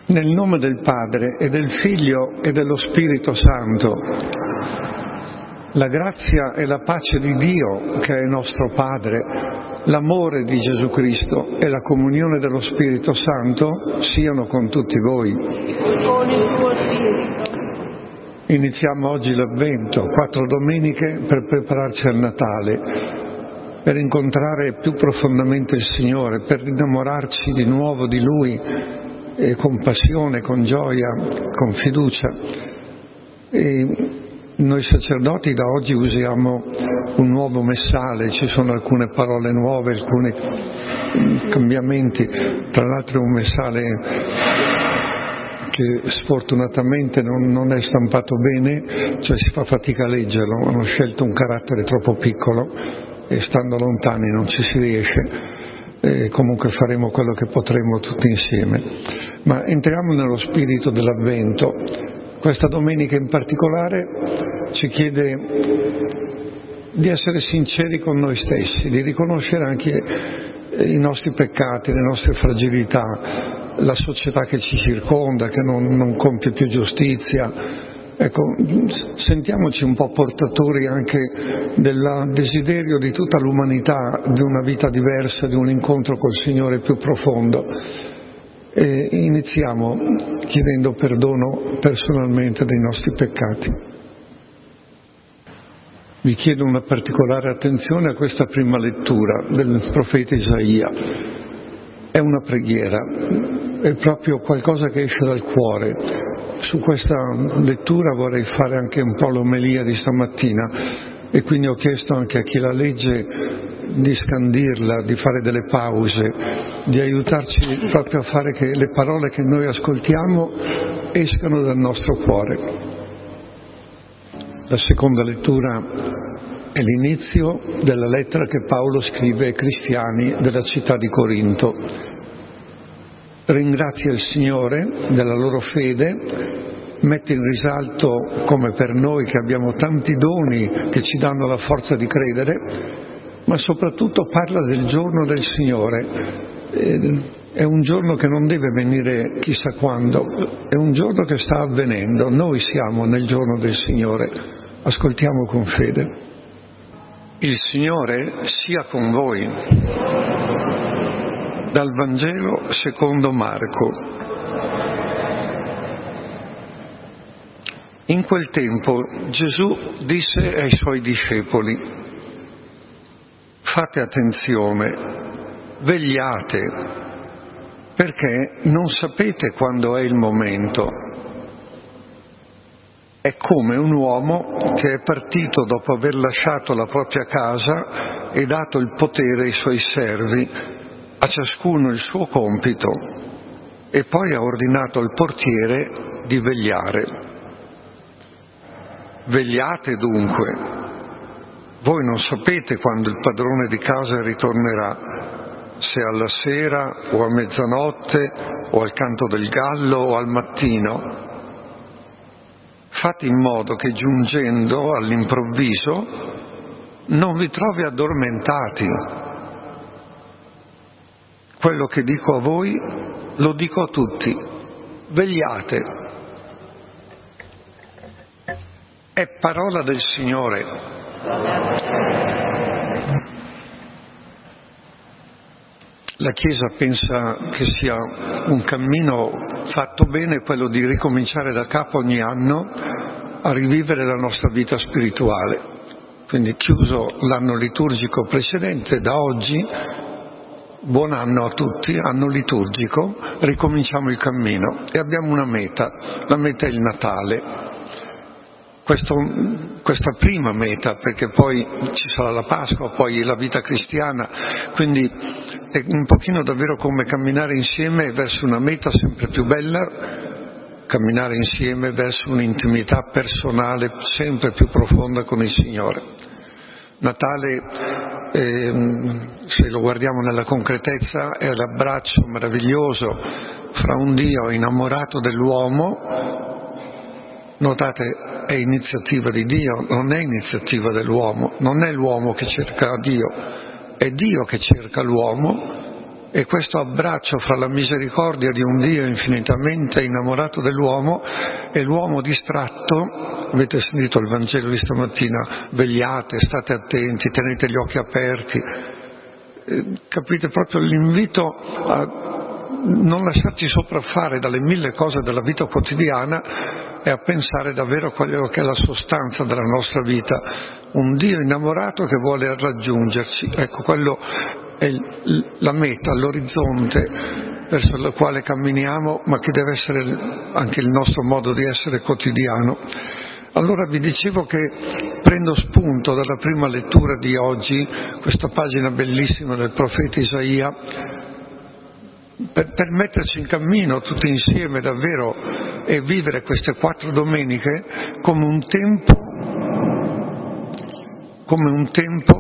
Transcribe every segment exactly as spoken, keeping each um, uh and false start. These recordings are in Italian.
Nel nome del Padre e del Figlio e dello Spirito Santo, la grazia e la pace di Dio, che è nostro Padre, l'amore di Gesù Cristo e la comunione dello Spirito Santo siano con tutti voi. Con il tuo Spirito. Iniziamo oggi l'Avvento, quattro domeniche per prepararci al Natale, per incontrare più profondamente il Signore, per innamorarci di nuovo di Lui, e con passione, con gioia, con fiducia. E noi sacerdoti da oggi usiamo un nuovo messale, ci sono alcune parole nuove, alcuni cambiamenti. Tra l'altro è un messale che sfortunatamente non, non è stampato bene, cioè si fa fatica a leggerlo, hanno scelto un carattere troppo piccolo e stando lontani non ci si riesce. E comunque faremo quello che potremo tutti insieme. Ma entriamo nello spirito dell'Avvento. Questa domenica in particolare ci chiede di essere sinceri con noi stessi, di riconoscere anche i nostri peccati, le nostre fragilità, la società che ci circonda, che non, non compie più giustizia. Ecco, sentiamoci un po' portatori anche del desiderio di tutta l'umanità di una vita diversa, di un incontro col Signore più profondo. E iniziamo chiedendo perdono personalmente dei nostri peccati. Vi chiedo una particolare attenzione a questa prima lettura del profeta Isaia. È una preghiera, è proprio qualcosa che esce dal cuore. Su questa lettura vorrei fare anche un po' l'omelia di stamattina e quindi ho chiesto anche a chi la legge di scandirla, di fare delle pause, di aiutarci proprio a fare che le parole che noi ascoltiamo escano dal nostro cuore. La seconda lettura è l'inizio della lettera che Paolo scrive ai cristiani della città di Corinto. Ringrazia il Signore della loro fede, mette in risalto, come per noi che abbiamo tanti doni che ci danno la forza di credere, ma soprattutto parla del giorno del Signore. È un giorno che non deve venire chissà quando, è un giorno che sta avvenendo. Noi siamo nel giorno del Signore. Ascoltiamo con fede. Il Signore sia con voi. Dal Vangelo secondo Marco. In quel tempo Gesù disse ai suoi discepoli: fate attenzione, vegliate, perché non sapete quando è il momento. È come un uomo che è partito dopo aver lasciato la propria casa e dato il potere ai suoi servi, a ciascuno il suo compito, e poi ha ordinato al portiere di vegliare. Vegliate dunque. Voi non sapete quando il padrone di casa ritornerà, se alla sera o a mezzanotte o al canto del gallo o al mattino. Fate in modo che giungendo all'improvviso non vi trovi addormentati. Quello che dico a voi lo dico a tutti: vegliate. È parola del Signore. La Chiesa pensa che sia un cammino fatto bene quello di ricominciare da capo ogni anno a rivivere la nostra vita spirituale. Quindi, chiuso l'anno liturgico precedente, da oggi buon anno a tutti, anno liturgico, ricominciamo il cammino e abbiamo una meta, la meta è il Natale. Questo, questa prima meta, perché poi ci sarà la Pasqua, poi la vita cristiana, quindi è un pochino davvero come camminare insieme verso una meta sempre più bella, camminare insieme verso un'intimità personale sempre più profonda con il Signore. Natale, eh, se lo guardiamo nella concretezza, è l'abbraccio meraviglioso fra un Dio innamorato dell'uomo. Notate, è iniziativa di Dio, non è iniziativa dell'uomo, non è l'uomo che cerca Dio, è Dio che cerca l'uomo E questo abbraccio fra la misericordia di un Dio infinitamente innamorato dell'uomo e l'uomo distratto, avete sentito il Vangelo di stamattina, vegliate, state attenti, tenete gli occhi aperti, eh, capite proprio l'invito a non lasciarci sopraffare dalle mille cose della vita quotidiana e a pensare davvero a quello che è la sostanza della nostra vita, un Dio innamorato che vuole raggiungerci. Ecco, quello è la meta, l'orizzonte verso il quale camminiamo, ma che deve essere anche il nostro modo di essere quotidiano. Allora vi dicevo che prendo spunto dalla prima lettura di oggi, questa pagina bellissima del profeta Isaia, per, per metterci in cammino tutti insieme davvero e vivere queste quattro domeniche come un tempo, come un tempo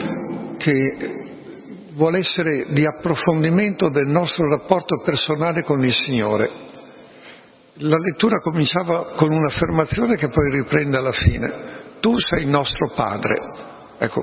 che vuole essere di approfondimento del nostro rapporto personale con il Signore. La lettura cominciava con un'affermazione che poi riprende alla fine. Tu sei il nostro Padre. Ecco,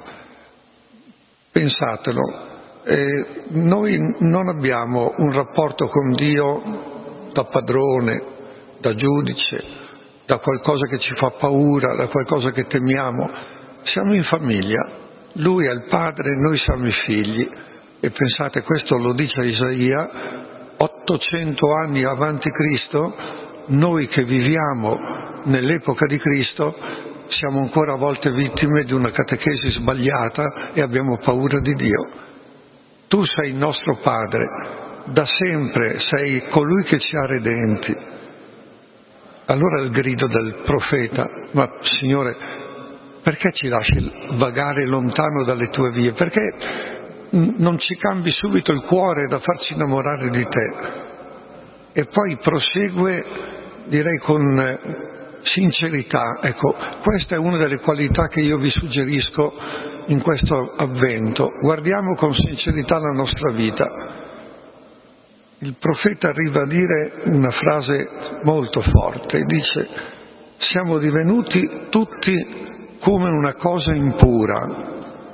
pensatelo, eh, noi non abbiamo un rapporto con Dio da padrone, da giudice, da qualcosa che ci fa paura, da qualcosa che temiamo. Siamo in famiglia. Lui è il padre, noi siamo i figli. E pensate, questo lo dice Isaia, ottocento anni avanti Cristo, noi che viviamo nell'epoca di Cristo siamo ancora a volte vittime di una catechesi sbagliata e abbiamo paura di Dio. Tu sei il nostro Padre, da sempre sei colui che ci ha redenti. Allora il grido del profeta, ma Signore, perché ci lasci vagare lontano dalle tue vie? Perché non ci cambi subito il cuore da farci innamorare di te? E poi prosegue, direi con sincerità. Ecco, questa è una delle qualità che io vi suggerisco in questo avvento. Guardiamo con sincerità la nostra vita. Il profeta arriva a dire una frase molto forte, dice: siamo divenuti tutti come una cosa impura,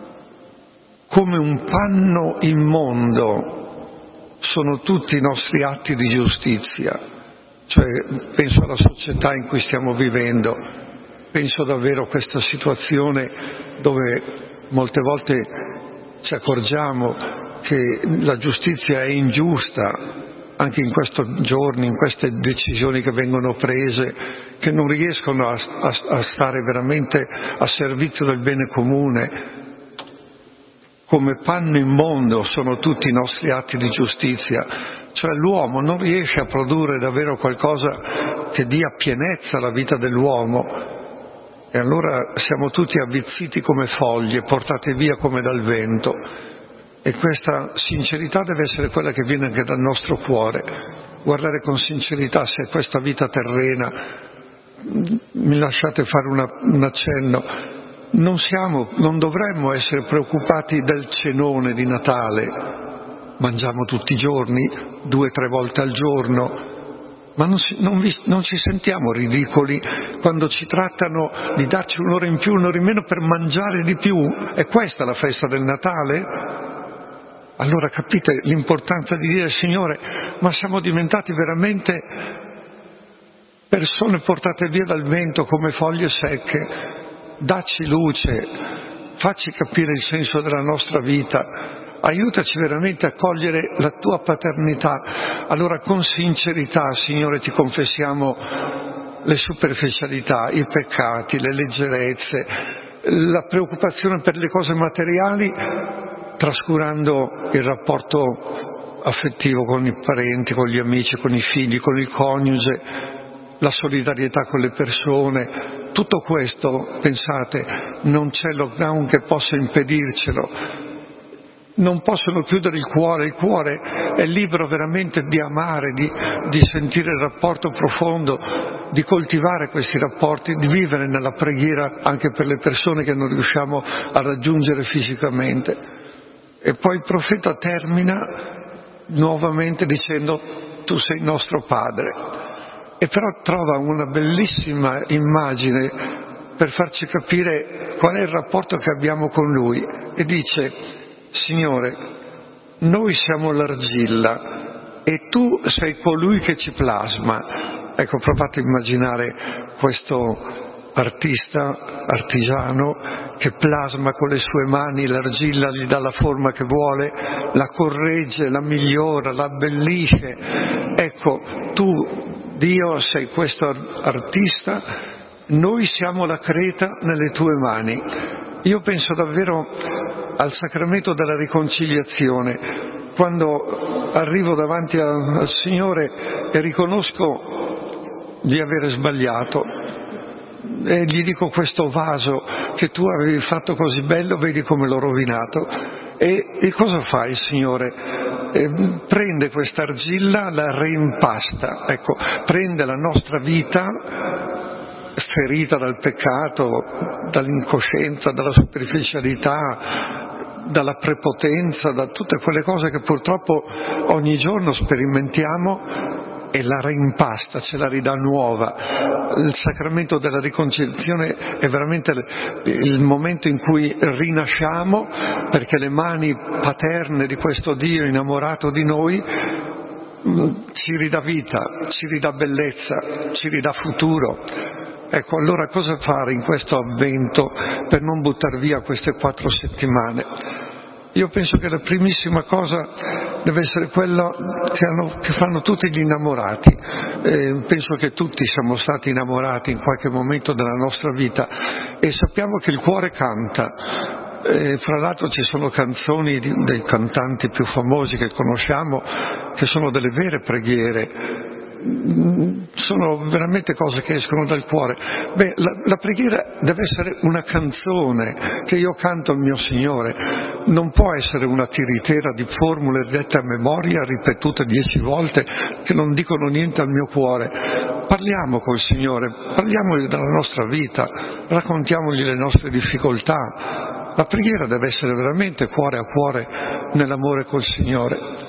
come un panno immondo sono tutti i nostri atti di giustizia. Cioè, penso alla società in cui stiamo vivendo, penso davvero a questa situazione dove molte volte ci accorgiamo che la giustizia è ingiusta, anche in questi giorni, in queste decisioni che vengono prese, che non riescono a, a, a stare veramente a servizio del bene comune. Come panno immondo sono tutti i nostri atti di giustizia, cioè l'uomo non riesce a produrre davvero qualcosa che dia pienezza alla vita dell'uomo, e allora siamo tutti avvizziti come foglie, portate via come dal vento. E questa sincerità deve essere quella che viene anche dal nostro cuore, guardare con sincerità se questa vita terrena, mi lasciate fare una, un accenno, non siamo, non dovremmo essere preoccupati del cenone di Natale, mangiamo tutti i giorni, due o tre volte al giorno, ma non, si, non, vi, non ci sentiamo ridicoli quando ci trattano di darci un'ora in più, un'ora in meno per mangiare di più? È questa la festa del Natale? Allora capite l'importanza di dire: Signore, ma siamo diventati veramente persone portate via dal vento come foglie secche, dacci luce, facci capire il senso della nostra vita, aiutaci veramente a cogliere la tua paternità. Allora con sincerità, Signore, ti confessiamo le superficialità, i peccati, le leggerezze, la preoccupazione per le cose materiali, trascurando il rapporto affettivo con i parenti, con gli amici, con i figli, con il coniuge, la solidarietà con le persone. Tutto questo, pensate, non c'è lockdown che possa impedircelo, non possono chiudere il cuore, il cuore è libero veramente di amare, di, di sentire il rapporto profondo, di coltivare questi rapporti, di vivere nella preghiera anche per le persone che non riusciamo a raggiungere fisicamente. E poi il profeta termina nuovamente dicendo: tu sei il nostro Padre. E però trova una bellissima immagine per farci capire qual è il rapporto che abbiamo con Lui, e dice: Signore, noi siamo l'argilla e tu sei colui che ci plasma. Ecco, provate a immaginare questo artista, artigiano, che plasma con le sue mani l'argilla, gli dà la forma che vuole, la corregge, la migliora, la abbellisce. Ecco, tu, Dio, sei questo artista, noi siamo la creta nelle tue mani. Io penso davvero al sacramento della riconciliazione, quando arrivo davanti al Signore e riconosco di avere sbagliato e gli dico: questo vaso che tu avevi fatto così bello, vedi come l'ho rovinato. E, e cosa fa il Signore? E prende questa argilla, la reimpasta, ecco, prende la nostra vita ferita dal peccato, dall'incoscienza, dalla superficialità, dalla prepotenza, da tutte quelle cose che purtroppo ogni giorno sperimentiamo, e la reimpasta, ce la ridà nuova. Il sacramento della riconciliazione è veramente il momento in cui rinasciamo, perché le mani paterne di questo Dio innamorato di noi ci ridà vita, ci ridà bellezza, ci ridà futuro. Ecco, allora cosa fare in questo avvento per non buttar via queste quattro settimane? Io penso che la primissima cosa deve essere quella che, hanno, che fanno tutti gli innamorati. Eh, penso che tutti siamo stati innamorati in qualche momento della nostra vita e sappiamo che il cuore canta. Eh, fra l'altro ci sono canzoni di, dei cantanti più famosi che conosciamo che sono delle vere preghiere. Sono veramente cose che escono dal cuore. Beh, la, la preghiera deve essere una canzone che io canto al mio Signore, non può essere una tiritera di formule dette a memoria, ripetute dieci volte, che non dicono niente al mio cuore. Parliamo col Signore, parliamogli della nostra vita, raccontiamogli le nostre difficoltà. La preghiera deve essere veramente cuore a cuore nell'amore col Signore.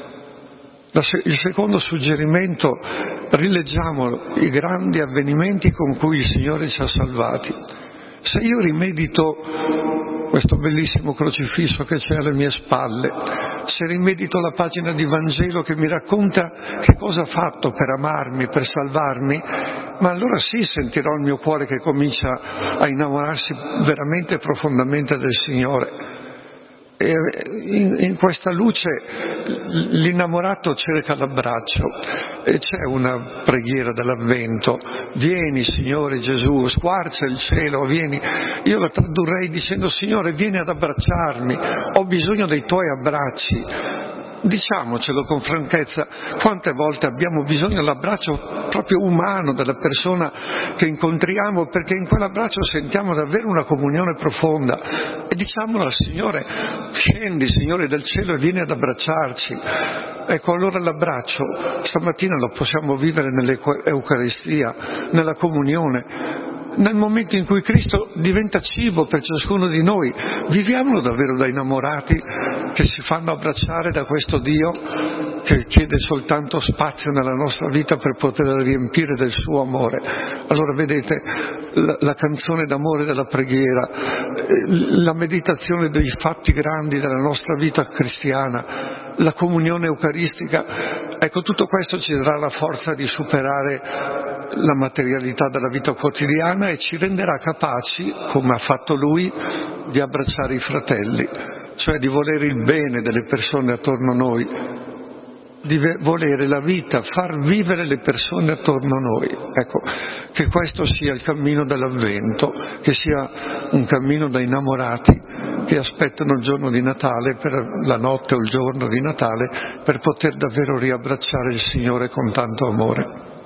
Il secondo suggerimento: rileggiamo i grandi avvenimenti con cui il Signore ci ha salvati. Se io rimedito questo bellissimo crocifisso che c'è alle mie spalle, se rimedito la pagina di Vangelo che mi racconta che cosa ha fatto per amarmi, per salvarmi, ma allora sì, sentirò il mio cuore che comincia a innamorarsi veramente profondamente del Signore. E in, in questa luce l'innamorato cerca l'abbraccio e c'è una preghiera dell'Avvento: vieni Signore Gesù, squarcia il cielo, vieni. Io la tradurrei dicendo: Signore, vieni ad abbracciarmi, ho bisogno dei tuoi abbracci. Diciamocelo con franchezza, quante volte abbiamo bisogno dell'abbraccio proprio umano della persona che incontriamo, perché in quell'abbraccio sentiamo davvero una comunione profonda, e diciamolo al Signore: scendi Signore dal cielo e vieni ad abbracciarci. Ecco, allora l'abbraccio stamattina lo possiamo vivere nell'Eucaristia, nella comunione, nel momento in cui Cristo diventa cibo per ciascuno di noi. Viviamolo davvero da innamorati che si fanno abbracciare da questo Dio che chiede soltanto spazio nella nostra vita per poter riempire del suo amore. Allora vedete, la, la canzone d'amore della preghiera, la meditazione dei fatti grandi della nostra vita cristiana, la comunione eucaristica, ecco, tutto questo ci darà la forza di superare la materialità della vita quotidiana e ci renderà capaci, come ha fatto Lui, di abbracciare i fratelli, cioè di volere il bene delle persone attorno a noi, di volere la vita, far vivere le persone attorno a noi. Ecco, che questo sia il cammino dell'Avvento, che sia un cammino da innamorati che aspettano il giorno di Natale, per la notte o il giorno di Natale, per poter davvero riabbracciare il Signore con tanto amore.